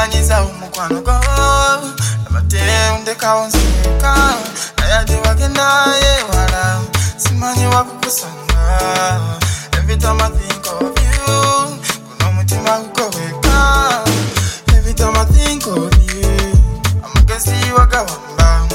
Simanyisa umukwano go Amate undeka unseka Ayadi wagenda ye wala Simanyi wakukusanga Every time I think of you Kuno mutima ukoweka Every time I think of you Amagasi wagawamba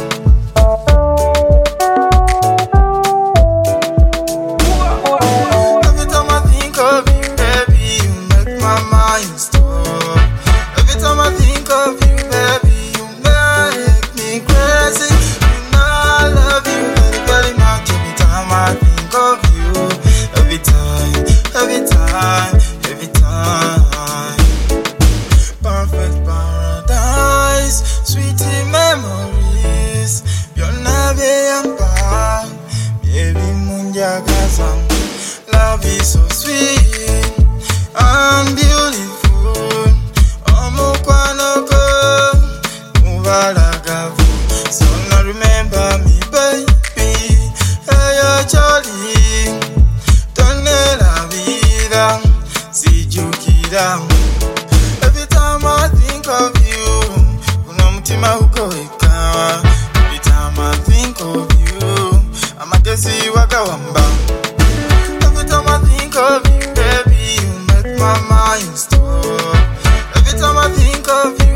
Every time I think of you, baby, you make my mind stop. Every time I think of you, baby, you make me crazy. You know I love you very, very much. Every time I think of you, every time, every time, every time. Perfect paradise, sweet memories. You're never young, baby, munja kazam. Love is so sweet and beautiful. Omukwanoko mubalagavu. So now remember me, baby. Hey, you're jolly. Tonela vida, sijukira. Every time I think of you, kuno mutima ukoweka. Every time I think of you, amagesi wagawamba. Every time I think of you, baby, you make my mind stop. Every time I think of you